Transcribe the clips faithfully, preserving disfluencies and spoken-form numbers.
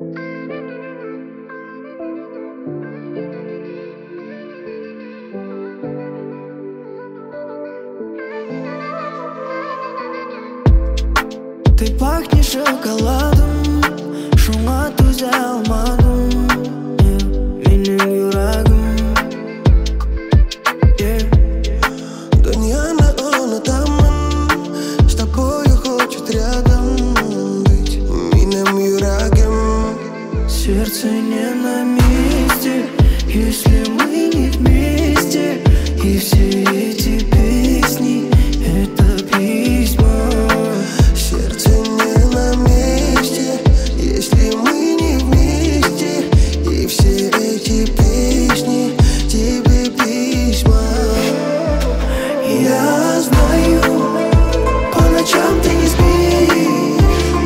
Ты пахнешь шоколадом, шуңа түзә алмадым, yeah, минем йөрәгем, yeah. Дөньяны онытамын, с тобою хочет рядом быть минем йөрәгем. Сердце не на месте, если мы не вместе. И все эти песни — это письма. Сердце не на месте, если мы не вместе. И все эти песни тебе письма. Я знаю, по ночам ты не спишь,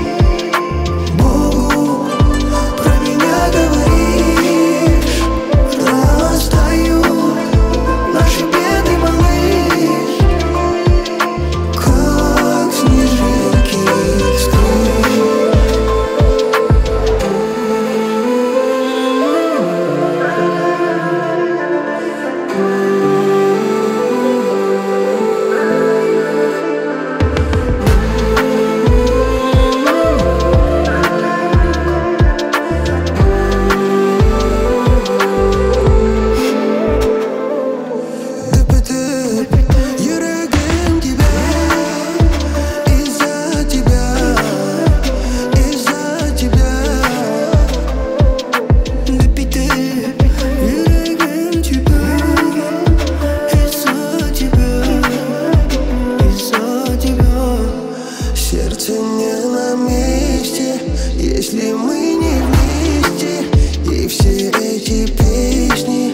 Богу про меня говоришь. Растают наши беды, малыш, Как снежинки Йөрәгем тебя из-за тебя, из-за тебя. Депите, йөрәгем тебя, из-за тебя, из-за тебя. Сердце не на месте, если мы не вместе. И все эти песни